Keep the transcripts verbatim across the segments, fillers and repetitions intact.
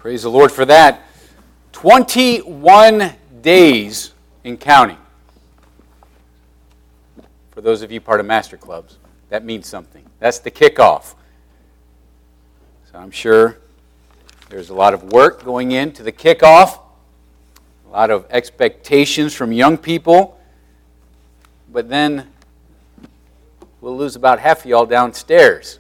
Praise the Lord for that. twenty-one days in counting. For those of you part of Master Clubs, that means something. That's the kickoff. So I'm sure there's a lot of work going into the kickoff, a lot of expectations from young people, but then we'll lose about half of y'all downstairs.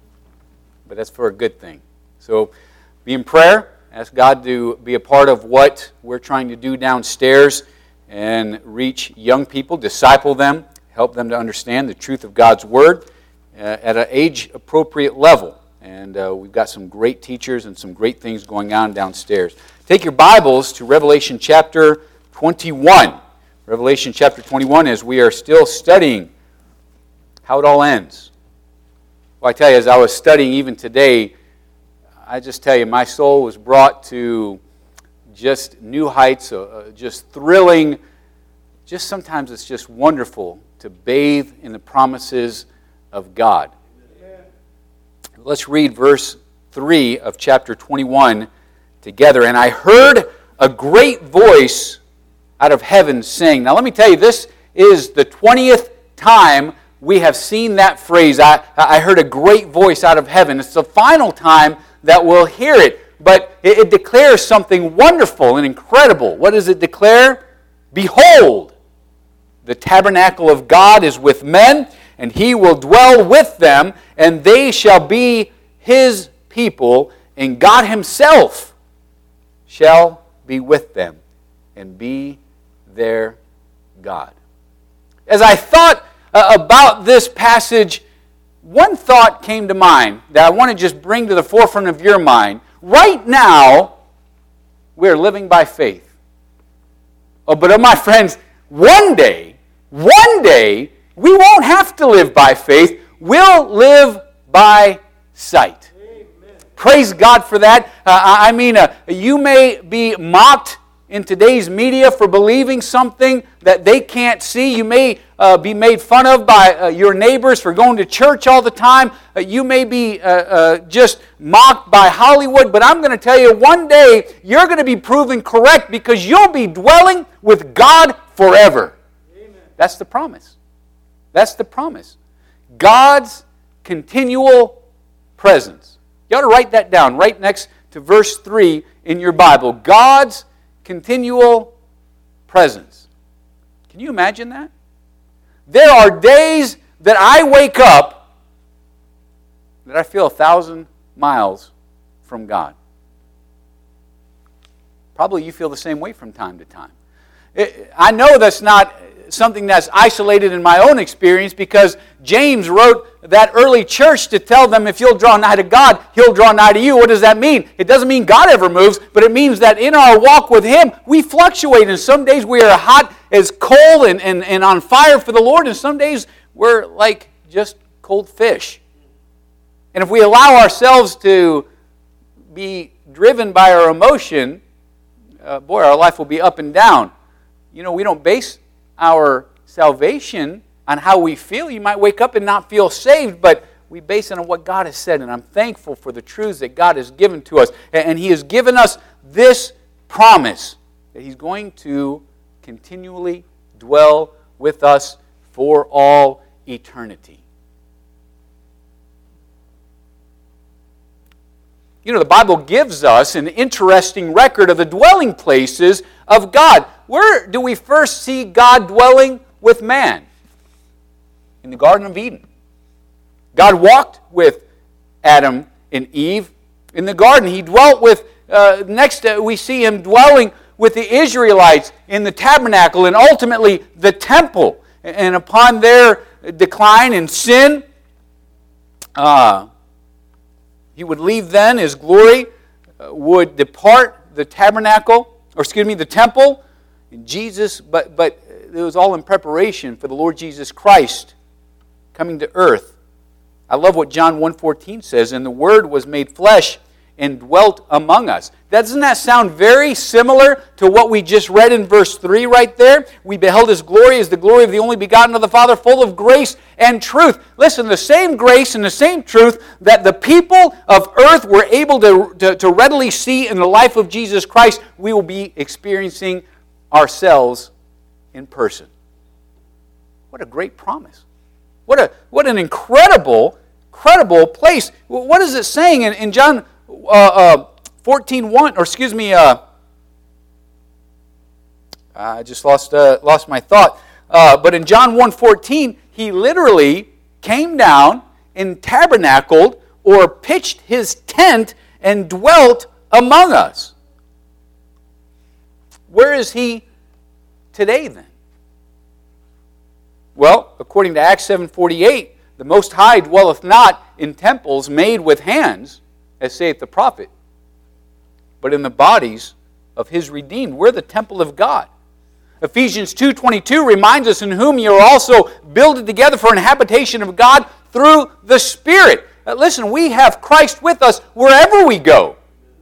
But that's for a good thing. So be in prayer. Ask God to be a part of what we're trying to do downstairs and reach young people, disciple them, help them to understand the truth of God's Word uh, at an age-appropriate level. And uh, we've got some great teachers and some great things going on downstairs. Take your Bibles to Revelation chapter twenty-one. Revelation chapter twenty-one, as we are still studying how it all ends. Well, I tell you, as I was studying even today, I just tell you, my soul was brought to just new heights, uh, just thrilling. Just sometimes it's just wonderful to bathe in the promises of God. Amen. Let's read verse three of chapter twenty-one together. And I heard a great voice out of heaven saying, now let me tell you, this is the twentieth time we have seen that phrase. I, I heard a great voice out of heaven. It's the final time that we'll hear it. But it, it declares something wonderful and incredible. What does it declare? Behold, the tabernacle of God is with men, and He will dwell with them, and they shall be His people, and God Himself shall be with them and be their God. As I thought uh, about this passage, one thought came to mind that I want to just bring to the forefront of your mind. Right now, we're living by faith. Oh, but oh, my friends, one day, one day, we won't have to live by faith. We'll live by sight. Amen. Praise God for that. Uh, I mean, uh, you may be mocked in today's media for believing something that they can't see. You may uh, be made fun of by uh, your neighbors for going to church all the time. Uh, you may be uh, uh, just mocked by Hollywood. But I'm going to tell you, one day you're going to be proven correct because you'll be dwelling with God forever. Amen. That's the promise. That's the promise. God's continual presence. You ought to write that down right next to verse three in your Bible. God's continual presence. Can you imagine that? There are days that I wake up that I feel a thousand miles from God. Probably you feel the same way from time to time. It, I know that's not something that's isolated in my own experience because James wrote that early church to tell them if you'll draw nigh to God, He'll draw nigh to you. What does that mean? It doesn't mean God ever moves, but it means that in our walk with Him, we fluctuate. And some days we are hot as coal and, and, and on fire for the Lord, and some days we're like just cold fish. And if we allow ourselves to be driven by our emotion, uh, boy, our life will be up and down. You know, we don't base our salvation on how we feel. You might wake up and not feel saved, but we base it on what God has said. And I'm thankful for the truths that God has given to us. And He has given us this promise that He's going to continually dwell with us for all eternity. You know, the Bible gives us an interesting record of the dwelling places of God. Where do we first see God dwelling with man? In the Garden of Eden. God walked with Adam and Eve in the garden. He dwelt with, uh, next uh, we see Him dwelling with the Israelites in the tabernacle and ultimately the temple. And upon their decline in sin, uh, He would leave then, His glory uh, would depart the tabernacle, or excuse me, the temple. And Jesus, but but it was all in preparation for the Lord Jesus Christ coming to earth. I love what John one fourteen says, and the Word was made flesh and dwelt among us. Doesn't that sound very similar to what we just read in verse three right there? We beheld His glory as the glory of the only begotten of the Father, full of grace and truth. Listen, the same grace and the same truth that the people of earth were able to, to, to readily see in the life of Jesus Christ, we will be experiencing ourselves in person. What a great promise. What a what an incredible, incredible place. What is it saying in, in John uh, uh, fourteen one, or excuse me, uh, I just lost uh, lost my thought. Uh, but in John one fourteen, He literally came down and tabernacled or pitched His tent and dwelt among us. Where is He today then? Well, according to Acts seven forty-eight, the Most High dwelleth not in temples made with hands, as saith the prophet, but in the bodies of His redeemed. We're the temple of God. Ephesians two twenty-two reminds us, in whom you are also builded together for an habitation of God through the Spirit. Uh, listen, we have Christ with us wherever we go.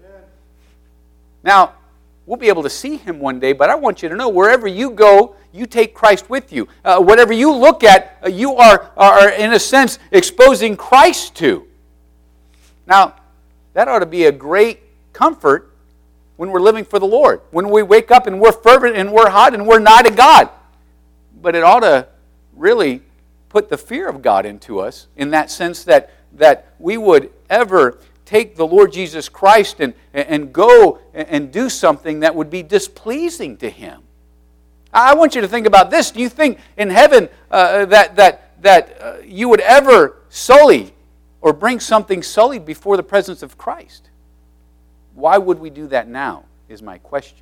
Now, we'll be able to see Him one day, but I want you to know, wherever you go, you take Christ with you. Uh, whatever you look at, uh, you are, are, in a sense, exposing Christ to. Now, that ought to be a great comfort when we're living for the Lord. When we wake up and we're fervent and we're hot and we're nigh to God. But it ought to really put the fear of God into us, in that sense that, that we would ever take the Lord Jesus Christ and, and go and do something that would be displeasing to Him. I want you to think about this. Do you think in heaven uh, that, that, that uh, you would ever sully or bring something sullied before the presence of Christ? Why would we do that now, is my question.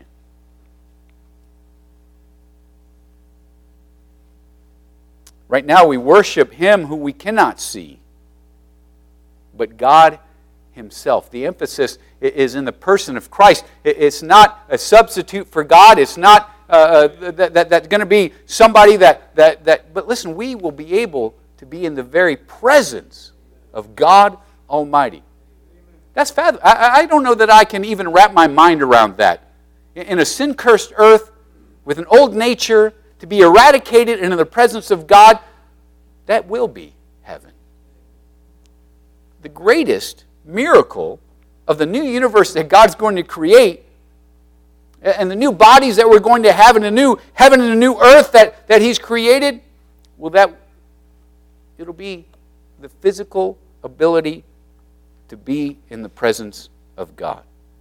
Right now we worship Him who we cannot see, but God Himself. The emphasis is in the person of Christ. It's not a substitute for God. It's not uh, that, that, that's going to be somebody that, that, that... But listen, we will be able to be in the very presence of God Almighty. That's fathom. I, I don't know that I can even wrap my mind around that. In a sin-cursed earth, with an old nature, to be eradicated into the presence of God, that will be heaven. The greatest miracle of the new universe that God's going to create, and the new bodies that we're going to have, in a new heaven and a new earth that, that He's created, well, that it'll be the physical ability to be in the presence of God.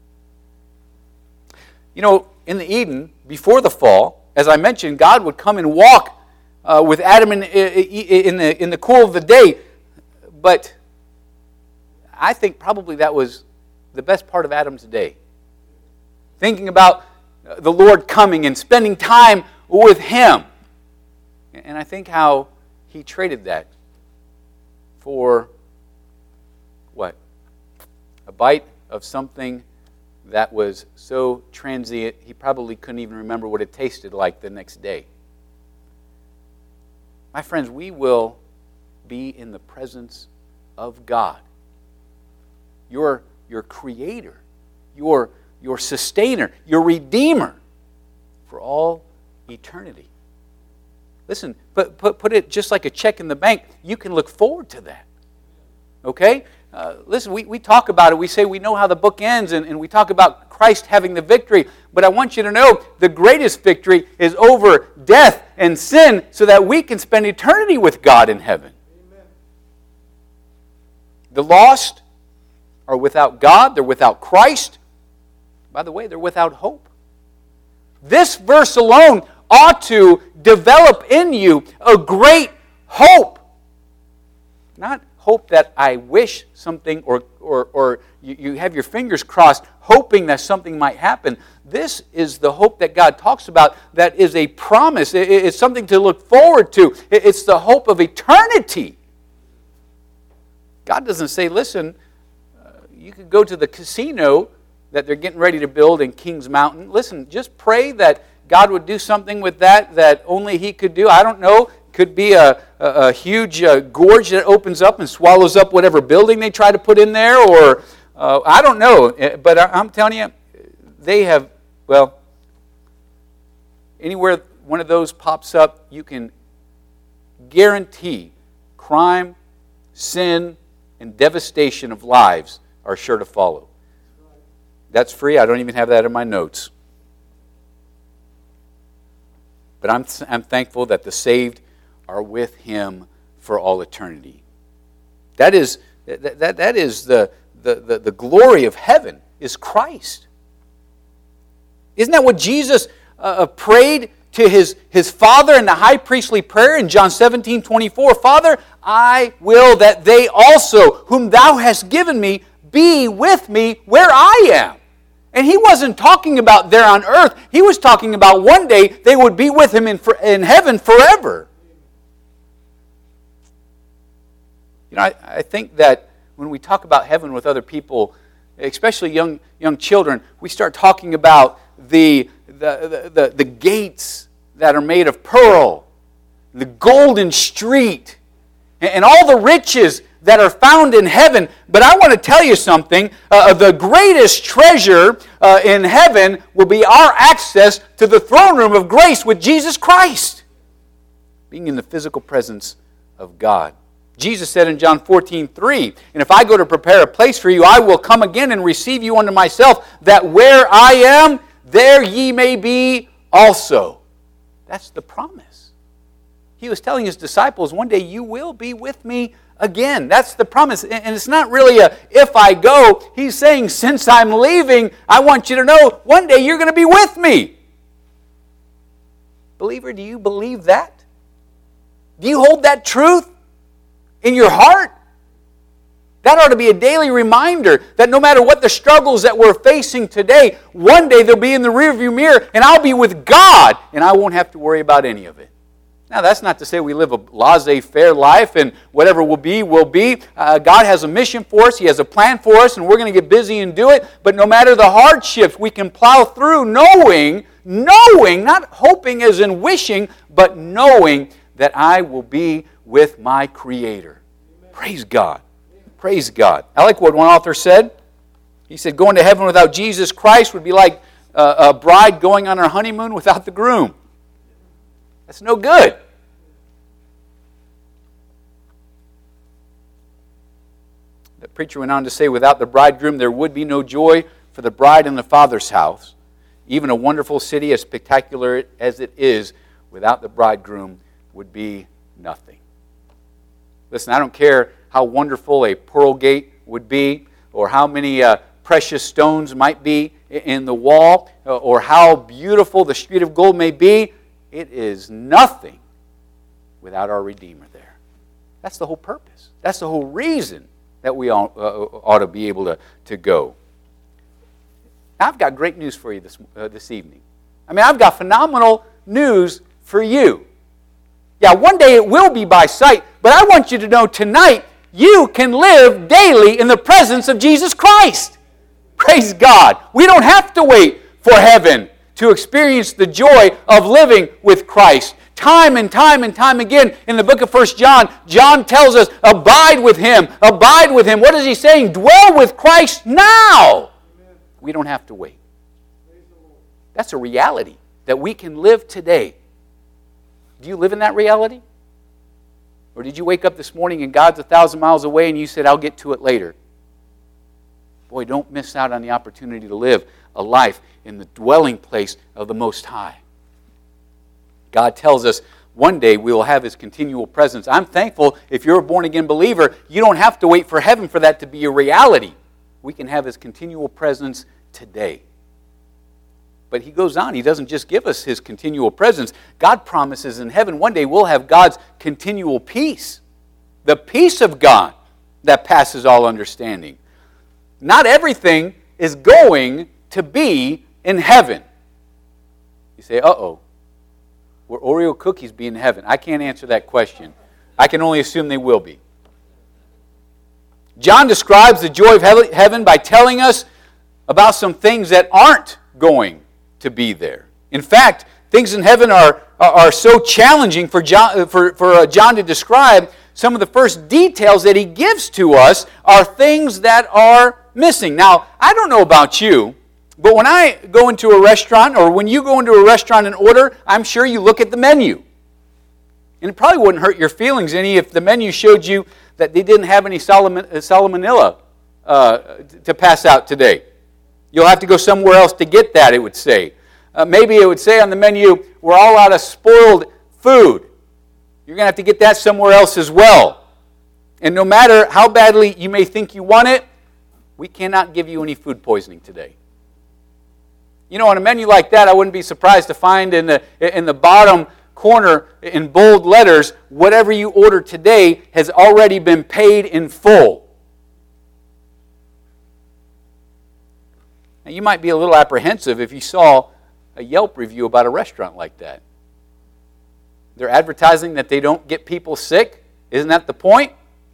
You know, in the Eden, before the fall, as I mentioned, God would come and walk uh, with Adam in, in, the, in the cool of the day. But I think probably that was the best part of Adam's day. Thinking about the Lord coming and spending time with Him. And I think how he traded that for, what? A bite of something that was so transient, he probably couldn't even remember what it tasted like the next day. My friends, we will be in the presence of God. Your, your Creator, your, your Sustainer, your Redeemer for all eternity. Listen, put, put, put it just like a check in the bank. You can look forward to that. Okay? Uh, listen, we, we talk about it. We say we know how the book ends, and, and we talk about Christ having the victory. But I want you to know the greatest victory is over death and sin so that we can spend eternity with God in heaven. Amen. The lost are without God. They're without Christ. By the way, they're without hope. This verse alone ought to develop in you a great hope. Not hope that I wish something, or, or, or you, you have your fingers crossed hoping that something might happen. This is the hope that God talks about that is a promise. It, it's something to look forward to. It, it's the hope of eternity. God doesn't say, listen, uh, you could go to the casino that they're getting ready to build in Kings Mountain. Listen, just pray that God would do something with that that only He could do. I don't know. Could be a, a, a huge uh, gorge that opens up and swallows up whatever building they try to put in there, or Uh, I don't know, but I'm telling you, they have, well, anywhere one of those pops up, you can guarantee crime, sin, and devastation of lives are sure to follow. That's free. I don't even have that in my notes. But I'm, I'm thankful that the saved are with Him for all eternity. That is, that, that, that is the, the, the, the glory of heaven, is Christ. Isn't that what Jesus uh, prayed to his, his Father in the high priestly prayer in John seventeen twenty-four? Father, I will that they also, whom Thou hast given me, be with me where I am. And He wasn't talking about there on earth. He was talking about one day they would be with Him in, in heaven forever. You know, I, I think that when we talk about heaven with other people, especially young young children, we start talking about the the, the, the gates that are made of pearl, the golden street, and, and all the riches that are found in heaven. But I want to tell you something. Uh, the greatest treasure uh, in heaven will be our access to the throne room of grace with Jesus Christ, being in the physical presence of God. Jesus said in John fourteen three, and if I go to prepare a place for you, I will come again and receive you unto myself, that where I am, there ye may be also. That's the promise. He was telling His disciples, one day you will be with me again. That's the promise. And it's not really a if I go. He's saying, since I'm leaving, I want you to know one day you're going to be with me. Believer, do you believe that? Do you hold that truth in your heart? That ought to be a daily reminder that no matter what the struggles that we're facing today, one day they'll be in the rearview mirror and I'll be with God and I won't have to worry about any of it. Now, that's not to say we live a laissez-faire life and whatever will be, will be. Uh, God has a mission for us. He has a plan for us, and we're going to get busy and do it. But no matter the hardships, we can plow through knowing, knowing, not hoping as in wishing, but knowing that I will be with my Creator. Amen. Praise God. Amen. Praise God. I like what one author said. He said, going to heaven without Jesus Christ would be like uh, a bride going on her honeymoon without the groom. That's no good. The preacher went on to say, without the bridegroom there would be no joy for the bride in the Father's house. Even a wonderful city, as spectacular as it is, without the bridegroom would be nothing. Listen, I don't care how wonderful a pearl gate would be, or how many uh, precious stones might be in the wall, or how beautiful the street of gold may be. It is nothing without our Redeemer there. That's the whole purpose. That's the whole reason that we all, uh, ought to be able to, to go. Now, I've got great news for you this, uh, this evening. I mean, I've got phenomenal news for you. Yeah, one day it will be by sight, but I want you to know tonight you can live daily in the presence of Jesus Christ. Praise God. We don't have to wait for heaven to experience the joy of living with Christ. Time and time and time again in the book of First John, John tells us, abide with Him, abide with Him. What is he saying? Dwell with Christ now. Amen. We don't have to wait. That's a reality that we can live today. Do you live in that reality? Or did you wake up this morning and God's a thousand miles away and you said, I'll get to it later? Boy, don't miss out on the opportunity to live a life in the dwelling place of the Most High. God tells us one day we will have His continual presence. I'm thankful if you're a born-again believer, you don't have to wait for heaven for that to be a reality. We can have His continual presence today. But He goes on. He doesn't just give us His continual presence. God promises in heaven one day we'll have God's continual peace. The peace of God that passes all understanding. Not everything is going to be in heaven. You say, uh-oh, will Oreo cookies be in heaven? I can't answer that question. I can only assume they will be. John describes the joy of heaven by telling us about some things that aren't going to be there. In fact, things in heaven are, are, are so challenging for John, for, for uh, John to describe. Some of the first details that he gives to us are things that are missing? Now, I don't know about you, but when I go into a restaurant, or when you go into a restaurant and order, I'm sure you look at the menu. And it probably wouldn't hurt your feelings any if the menu showed you that they didn't have any salmonella uh, to pass out today. You'll have to go somewhere else to get that, it would say. Uh, maybe it would say on the menu, we're all out of spoiled food. You're going to have to get that somewhere else as well. And no matter how badly you may think you want it, we cannot give you any food poisoning today. You know, on a menu like that, I wouldn't be surprised to find in the, in the bottom corner in bold letters, whatever you order today has already been paid in full. Now, you might be a little apprehensive if you saw a Yelp review about a restaurant like that. They're advertising that they don't get people sick. Isn't that the point?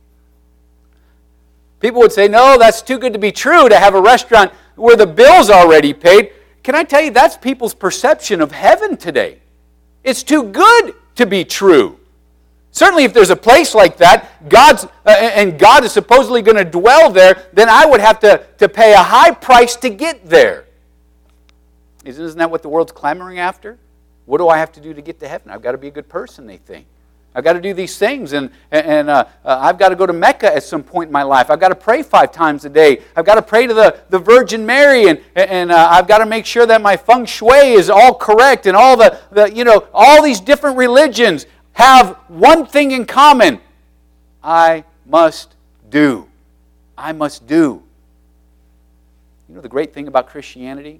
People would say, no, that's too good to be true to have a restaurant where the bill's already paid. Can I tell you, that's people's perception of heaven today. It's too good to be true. Certainly if there's a place like that, God's uh, and God is supposedly going to dwell there, then I would have to, to pay a high price to get there. Isn't that what the world's clamoring after? What do I have to do to get to heaven? I've got to be a good person, they think. I've got to do these things, and, and uh, uh, I've got to go to Mecca at some point in my life. I've got to pray five times a day. I've got to pray to the, the Virgin Mary, and, and uh, I've got to make sure that my feng shui is all correct, and all the, the, you know, all these different religions have one thing in common. I must do. I must do. You know the great thing about Christianity?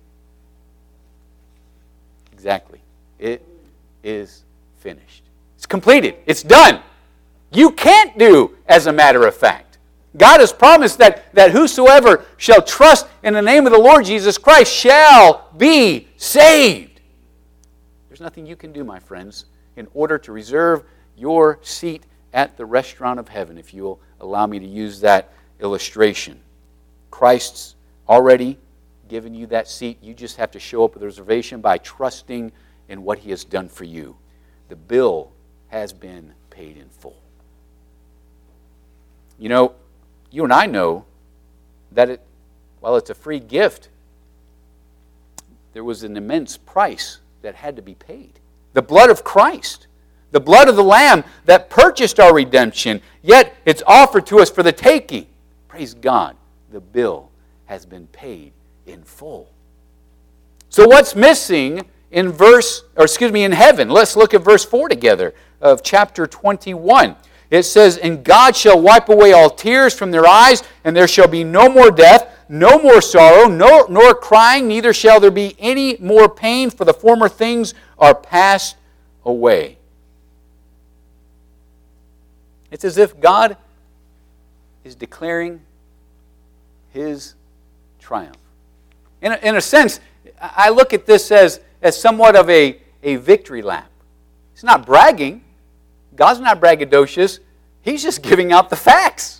Exactly. It is finished. It's completed. It's done. You can't do, as a matter of fact. God has promised that, that whosoever shall trust in the name of the Lord Jesus Christ shall be saved. There's nothing you can do, my friends, in order to reserve your seat at the restaurant of heaven, if you'll allow me to use that illustration. Christ's already given you that seat. You just have to show up with a reservation by trusting in what He has done for you. The bill has been paid in full. You know, you and I know that it, while it's a free gift, there was an immense price that had to be paid. The blood of Christ, the blood of the Lamb that purchased our redemption, yet it's offered to us for the taking. Praise God, the bill has been paid in full. So what's missing in verse, or excuse me, in heaven? Let's look at verse four together of chapter twenty-one. It says, "And God shall wipe away all tears from their eyes, and there shall be no more death, no more sorrow, no, nor crying, neither shall there be any more pain, for the former things are passed away." It's as if God is declaring His triumph. In a, in a sense, I look at this as, as somewhat of a, a victory lap. He's not bragging. God's not braggadocious. He's just giving out the facts.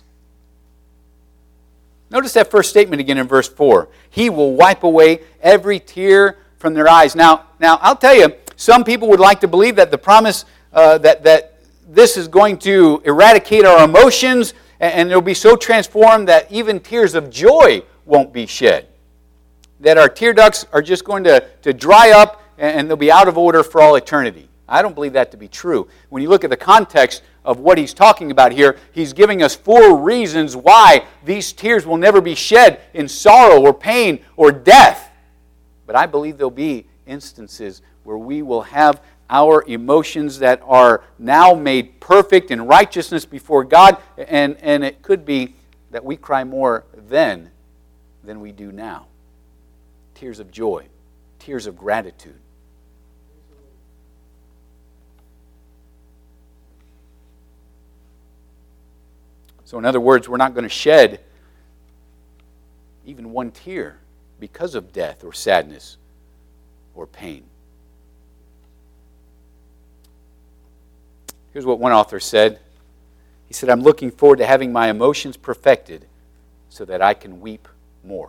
Notice that first statement again in verse four. He will wipe away every tear from their eyes. Now, now I'll tell you, some people would like to believe that the promise uh, that, that this is going to eradicate our emotions, and, and they'll be so transformed that even tears of joy won't be shed. That our tear ducts are just going to, to dry up and they'll be out of order for all eternity. I don't believe that to be true. When you look at the context of what he's talking about here, he's giving us four reasons why these tears will never be shed in sorrow or pain or death. But I believe there'll be instances where we will have our emotions that are now made perfect in righteousness before God, and, and it could be that we cry more then than we do now. Tears of joy, tears of gratitude. So in other words, we're not going to shed even one tear because of death or sadness or pain. Here's what one author said. He said, "I'm looking forward to having my emotions perfected so that I can weep more."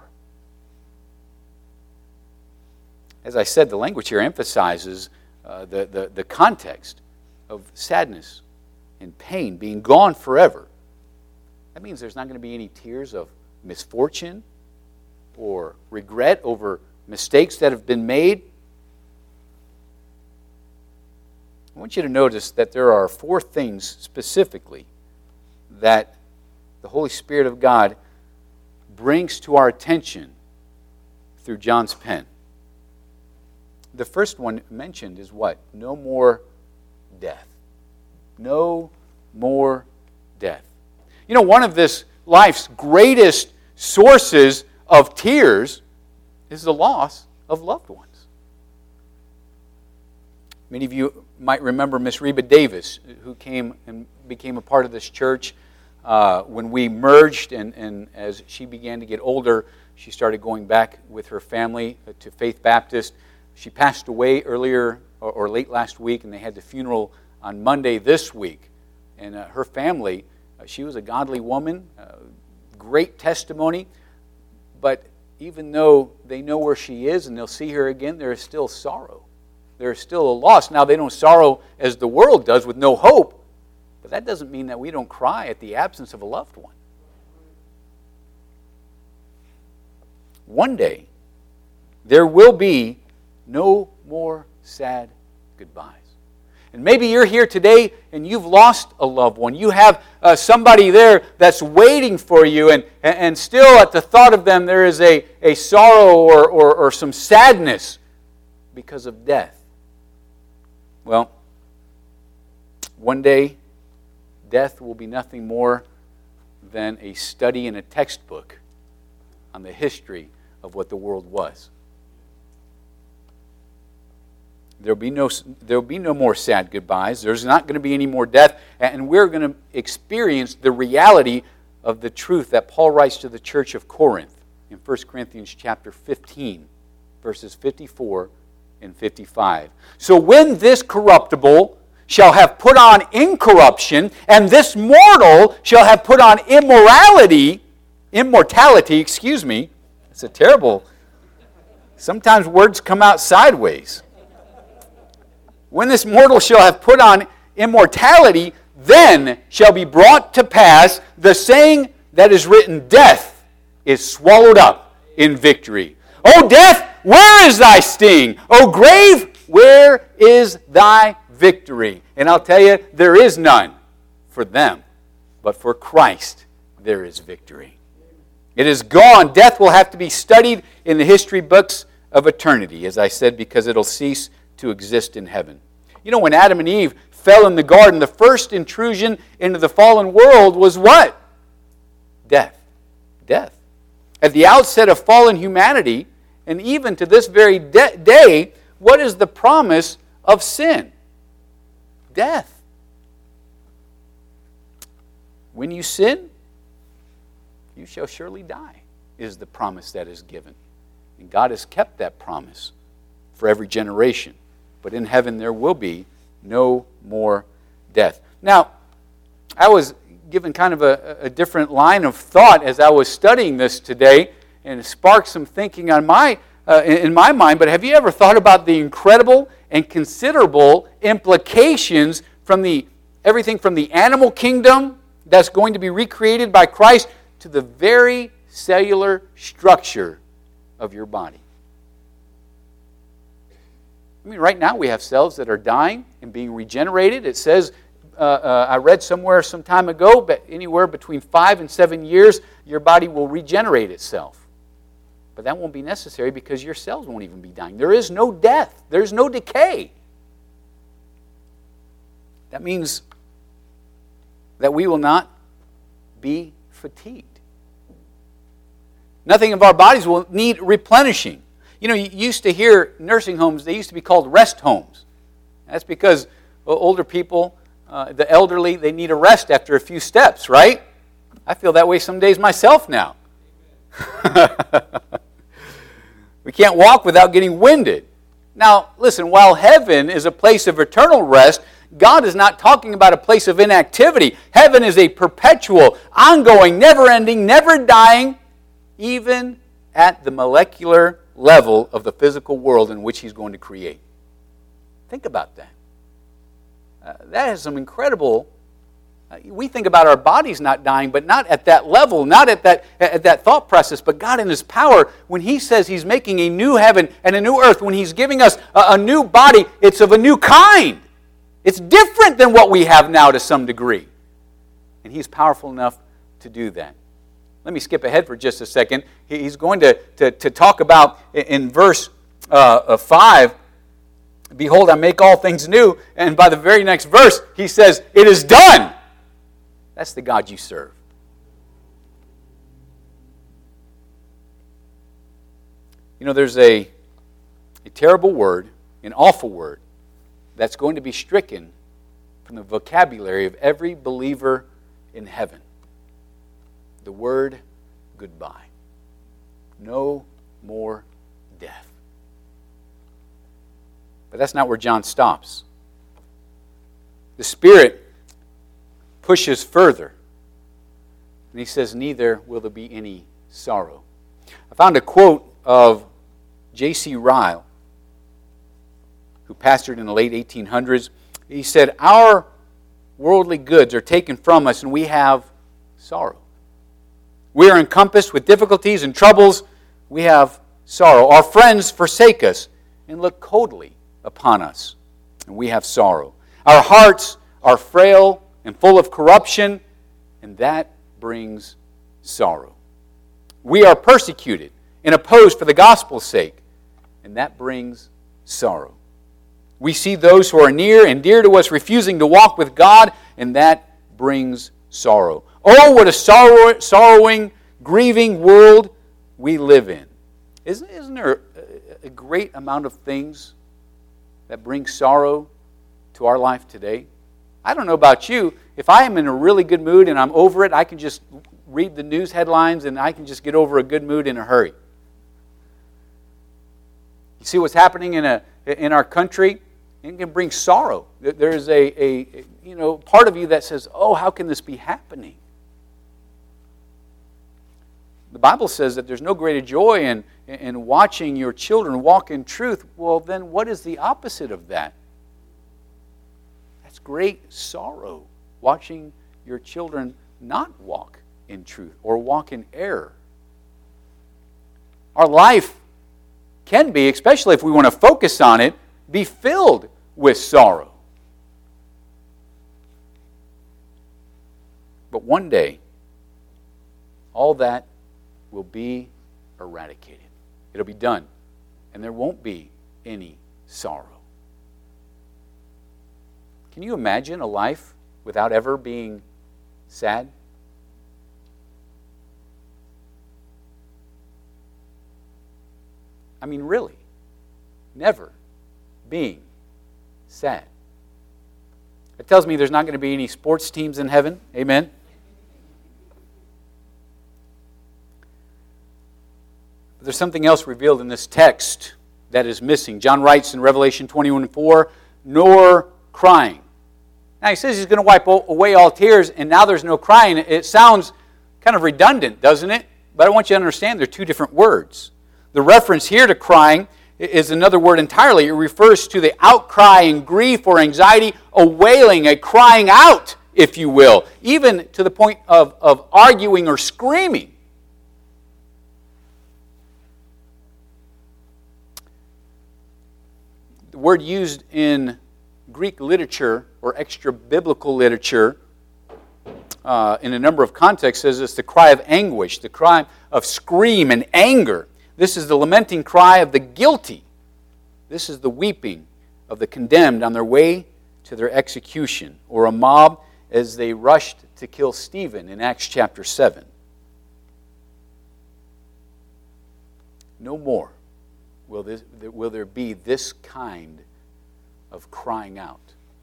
As I said, the language here emphasizes uh, the, the, the context of sadness and pain being gone forever. That means there's not going to be any tears of misfortune or regret over mistakes that have been made, I want you to notice that there are four things specifically that the Holy Spirit of God brings to our attention through John's pen. The first one mentioned is what? No more death. No more death. You know, one of this life's greatest sources of tears is the loss of loved ones. Many of you might remember Miss Reba Davis, who came and became a part of this church uh, when we merged, and, and as she began to get older, she started going back with her family to Faith Baptist. She passed away earlier or, or late last week, and they had the funeral on Monday this week. And uh, her family, uh, she was a godly woman, uh, great testimony, but even though they know where she is and they'll see her again, there is still sorrow. There is still a loss. Now, they don't sorrow as the world does with no hope, but that doesn't mean that we don't cry at the absence of a loved one. One day, there will be no more sad goodbyes. And maybe you're here today and you've lost a loved one. You have uh, somebody there that's waiting for you, and, and still at the thought of them there is a, a sorrow or, or, or some sadness because of death. Well, one day, death will be nothing more than a study in a textbook on the history of what the world was. There'll be no, there'll be no more sad goodbyes. There's not going to be any more death. And we're going to experience the reality of the truth that Paul writes to the church of Corinth in First Corinthians chapter fifteen, verses fifty-four and fifty-five. So when this corruptible shall have put on incorruption, and this mortal shall have put on immorality, immortality, excuse me. It's a terrible, sometimes words come out sideways. When this mortal shall have put on immortality, then shall be brought to pass the saying that is written, death is swallowed up in victory. O death, where is thy sting? O grave, where is thy victory? And I'll tell you, there is none for them, but for Christ there is victory. It is gone. Death will have to be studied in the history books of eternity, as I said, because it'll cease to exist in heaven. You know, when Adam and Eve fell in the garden, the first intrusion into the fallen world was what? Death. Death. At the outset of fallen humanity, and even to this very de- day, what is the promise of sin? Death. When you sin, you shall surely die, is the promise that is given. And God has kept that promise for every generation. But in heaven there will be no more death. Now, I was given kind of a, a different line of thought as I was studying this today, and it sparked some thinking on my uh, in, in my mind. But have you ever thought about the incredible and considerable implications from the everything from the animal kingdom that's going to be recreated by Christ to the very cellular structure of your body? I mean, right now we have cells that are dying and being regenerated. It says, uh, uh, I read somewhere some time ago, but anywhere between five and seven years, your body will regenerate itself. But that won't be necessary because your cells won't even be dying. There is no death. There's no decay. That means that we will not be fatigued. Nothing of our bodies will need replenishing. You know, you used to hear nursing homes, they used to be called rest homes. That's because older people, uh, the elderly, they need a rest after a few steps, right? I feel that way some days myself now. We can't walk without getting winded. Now, listen, while heaven is a place of eternal rest, God is not talking about a place of inactivity. Heaven is a perpetual, ongoing, never-ending, never-dying, even at the molecular level of the physical world in which He's going to create. Think about that. Uh, that has some incredible We think about our bodies not dying, but not at that level, not at that, at that thought process. But God in His power, when He says He's making a new heaven and a new earth, when He's giving us a, a new body, it's of a new kind. It's different than what we have now to some degree. And He's powerful enough to do that. Let me skip ahead for just a second. He's going to, to, to talk about in verse uh, five, behold, I make all things new. And by the very next verse, He says, it is done. That's the God you serve. You know, there's a, a terrible word, an awful word, that's going to be stricken from the vocabulary of every believer in heaven. The word goodbye. No more death. But that's not where John stops. The Spirit pushes further. And he says, neither will there be any sorrow. I found a quote of J C Ryle, who pastored in the late eighteen hundreds. He said, our worldly goods are taken from us and we have sorrow. We are encompassed with difficulties and troubles. We have sorrow. Our friends forsake us and look coldly upon us, and we have sorrow. Our hearts are frail and full of corruption, and that brings sorrow. We are persecuted and opposed for the gospel's sake, and that brings sorrow. We see those who are near and dear to us refusing to walk with God, and that brings sorrow. Oh, what a sorrow, sorrowing, grieving world we live in. Isn't, isn't there a, a great amount of things that bring sorrow to our life today? I don't know about you. If I am in a really good mood and I'm over it, I can just read the news headlines and I can just get over a good mood in a hurry. You see what's happening in a in our country? It can bring sorrow. There's a, a you know part of you that says, "Oh, how can this be happening?" The Bible says that there's no greater joy in in watching your children walk in truth. Well, then what is the opposite of that? That's great sorrow, watching your children not walk in truth or walk in error. Our life can be, especially if we want to focus on it, be filled with sorrow. But one day, all that will be eradicated. It'll be done, and there won't be any sorrow. Can you imagine a life without ever being sad? I mean, really, never being sad. It tells me there's not going to be any sports teams in heaven. Amen? But there's something else revealed in this text that is missing. John writes in Revelation twenty-one four, nor crying. Now he says he's going to wipe away all tears, and now there's no crying. It sounds kind of redundant, doesn't it? But I want you to understand they're two different words. The reference here to crying is another word entirely. It refers to the outcry and grief or anxiety, a wailing, a crying out, if you will, even to the point of, of arguing or screaming. The word used in Greek literature or extra-biblical literature uh, in a number of contexts says it's the cry of anguish, the cry of scream and anger. This is the lamenting cry of the guilty. This is the weeping of the condemned on their way to their execution, or a mob as they rushed to kill Stephen in Acts chapter seven. No more will, this, will there be this kind of crying out.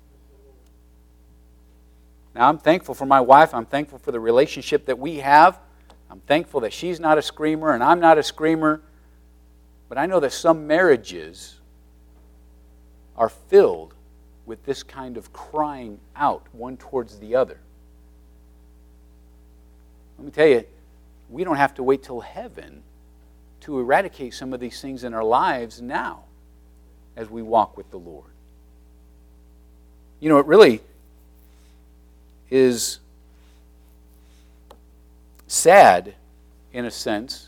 Now, I'm thankful for my wife. I'm thankful for the relationship that we have. I'm thankful that she's not a screamer and I'm not a screamer. But I know that some marriages are filled with this kind of crying out, one towards the other. Let me tell you, we don't have to wait till heaven to eradicate some of these things in our lives now as we walk with the Lord. You know, it really, is sad, in a sense,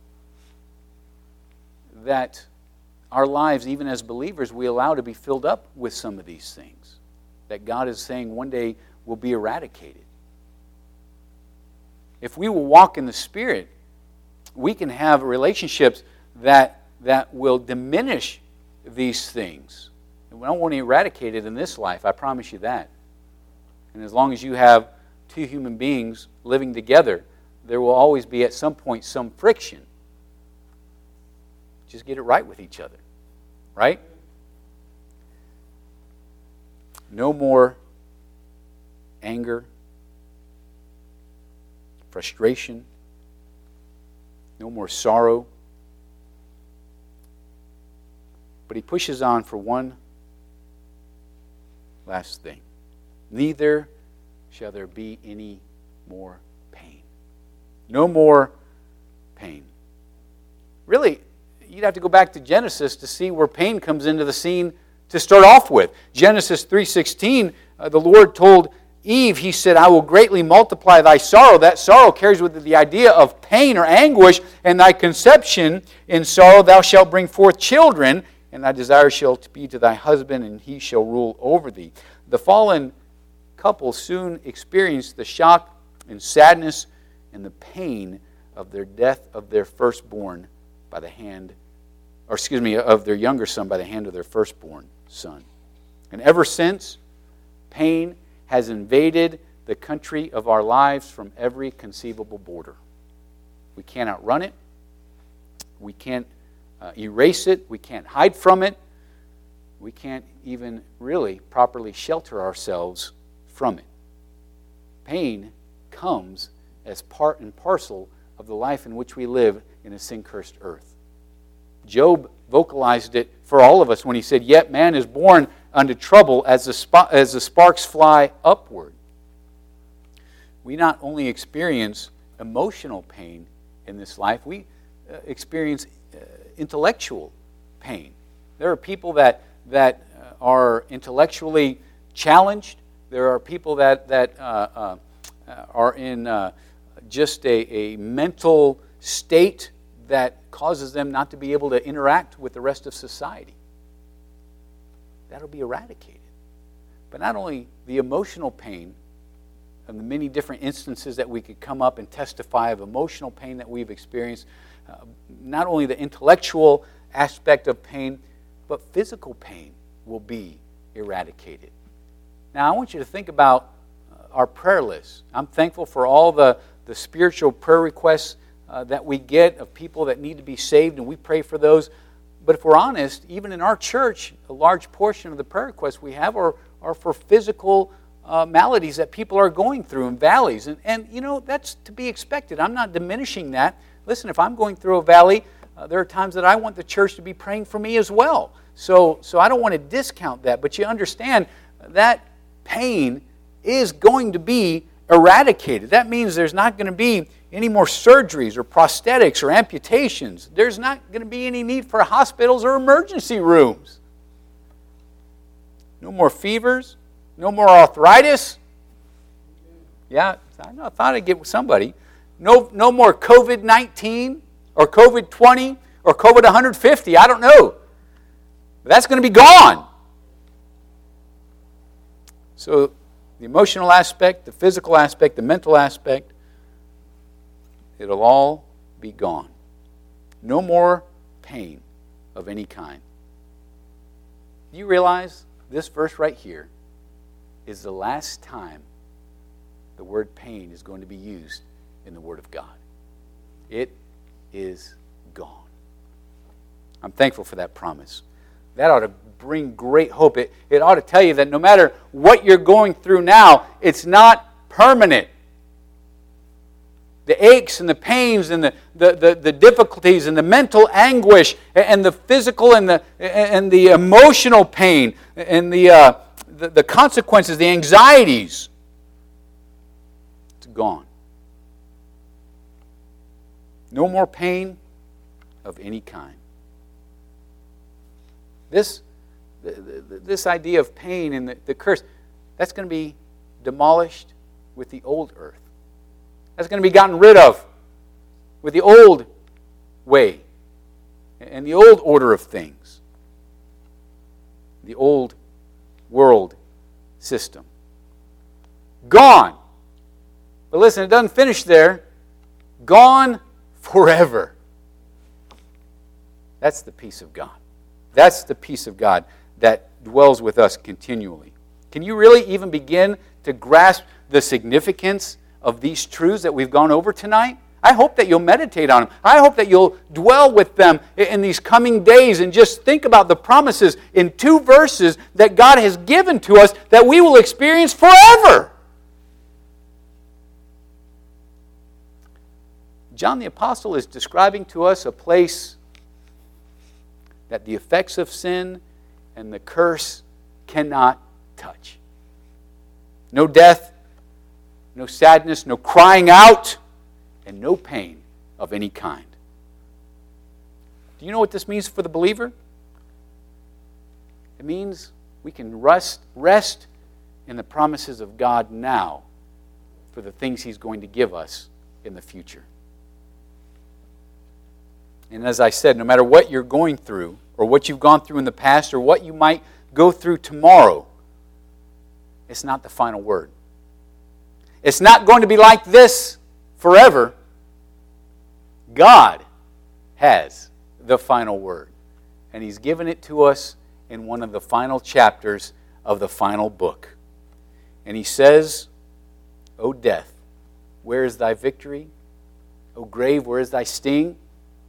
that our lives, even as believers, we allow to be filled up with some of these things that God is saying one day will be eradicated. If we will walk in the Spirit, we can have relationships that, that will diminish these things. And we don't want to eradicate it in this life, I promise you that. And as long as you have two human beings living together, there will always be at some point some friction. Just get it right with each other, right? No more anger, frustration, no more sorrow. But he pushes on for one last thing. Neither shall there be any more pain. No more pain. Really, you'd have to go back to Genesis to see where pain comes into the scene to start off with. Genesis three sixteen, uh, the Lord told Eve, He said, I will greatly multiply thy sorrow. That sorrow carries with it the idea of pain or anguish, and thy conception in sorrow thou shalt bring forth children, and thy desire shall be to thy husband, and he shall rule over thee. The fallen couple soon experienced the shock and sadness and the pain of their death of their firstborn by the hand, or excuse me, of their younger son by the hand of their firstborn son. And ever since, pain has invaded the country of our lives from every conceivable border. We can't outrun it. We can't uh, erase it. We can't hide from it. We can't even really properly shelter ourselves from it. Pain comes as part and parcel of the life in which we live in a sin-cursed earth. Job vocalized it for all of us when he said, yet man is born unto trouble as the, sp- as the sparks fly upward. We not only experience emotional pain in this life, we uh, experience uh, intellectual pain. There are people that, that uh, are intellectually challenged. There are people that, that uh, uh, are in uh, just a, a mental state that causes them not to be able to interact with the rest of society. That'll be eradicated. But not only the emotional pain of the many different instances that we could come up and testify of emotional pain that we've experienced, uh, not only the intellectual aspect of pain, but physical pain will be eradicated. Now, I want you to think about uh, our prayer list. I'm thankful for all the, the spiritual prayer requests Uh, that we get of people that need to be saved, and we pray for those. But if we're honest, even in our church, a large portion of the prayer requests we have are, are for physical uh, maladies that people are going through in valleys. And, and, you know, that's to be expected. I'm not diminishing that. Listen, if I'm going through a valley, uh, there are times that I want the church to be praying for me as well. So, so I don't want to discount that. But you understand that pain is going to be eradicated. That means there's not going to be any more surgeries or prosthetics or amputations. There's not going to be any need for hospitals or emergency rooms. No more fevers. No more arthritis. Yeah, I, know, I thought I'd get somebody. No, no more covid nineteen or covid twenty or covid one hundred fifty. I don't know. That's going to be gone. So the emotional aspect, the physical aspect, the mental aspect, it'll all be gone. No more pain of any kind. Do you realize this verse right here is the last time the word pain is going to be used in the Word of God? It is gone. I'm thankful for that promise. That ought to bring great hope. It, it ought to tell you that no matter what you're going through now, it's not permanent. The aches and the pains and the, the, the, the difficulties and the mental anguish and the physical and the, and the emotional pain and the, uh, the, the consequences, the anxieties, it's gone. No more pain of any kind. This, this idea of pain and the, the curse, that's going to be demolished with the old earth. That's going to be gotten rid of with the old way and the old order of things. The old world system. Gone. But listen, it doesn't finish there. Gone forever. That's the peace of God. That's the peace of God that dwells with us continually. Can you really even begin to grasp the significance of these truths that we've gone over tonight? I hope that you'll meditate on them. I hope that you'll dwell with them in these coming days and just think about the promises in two verses that God has given to us that we will experience forever. John the Apostle is describing to us a place that the effects of sin and the curse cannot touch. No death, no sadness, no crying out, and no pain of any kind. Do you know what this means for the believer? It means we can rest, rest in the promises of God now for the things He's going to give us in the future. And as I said, no matter what you're going through, or what you've gone through in the past, or what you might go through tomorrow, it's not the final word. It's not going to be like this forever. God has the final word. And He's given it to us in one of the final chapters of the final book. And He says, O death, where is thy victory? O grave, where is thy sting?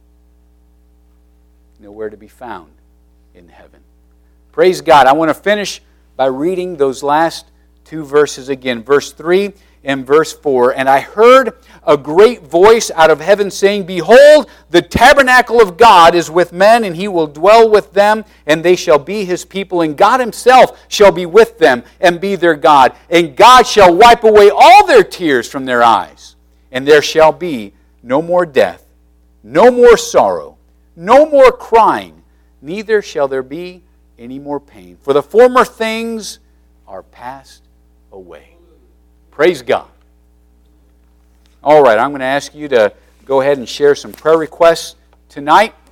Nowhere to be found in heaven. Praise God. I want to finish by reading those last two verses again. Verse three and verse four. And I heard a great voice out of heaven saying, Behold, the tabernacle of God is with men, and He will dwell with them, and they shall be His people, and God Himself shall be with them and be their God. And God shall wipe away all their tears from their eyes. And there shall be no more death, no more sorrow, no more crying, neither shall there be any more pain. For the former things are passed away. Praise God. All right, I'm going to ask you to go ahead and share some prayer requests tonight.